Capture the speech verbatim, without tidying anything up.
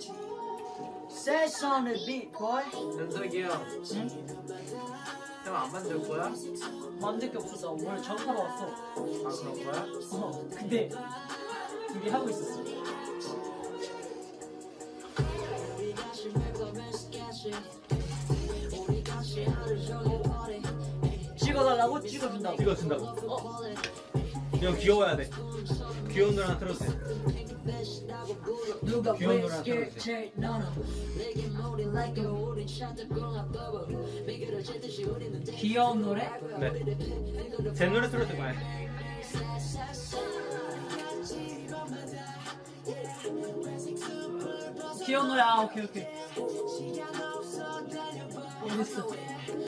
Says on the beat, boy. 연석이 형, 응? 형 안 만들 거야? 만들 게 없었어. 오늘 작업하러 왔어. 아 그런 거야? 어, 근데 둘이 하고 있었어. 찍어달라고? 찍어준다고. 찍어준다고. 어? 형 귀여워야 돼. 귀여운 노래 하나 틀어도 돼. 누가 귀여운 노래 왜 하나 scared 틀어도 돼. 제일 너는 귀여운 노래? 네. 제 노래 틀어도 돼봐요. 귀여운 노래. 아 오케이 오케이. 알겠어.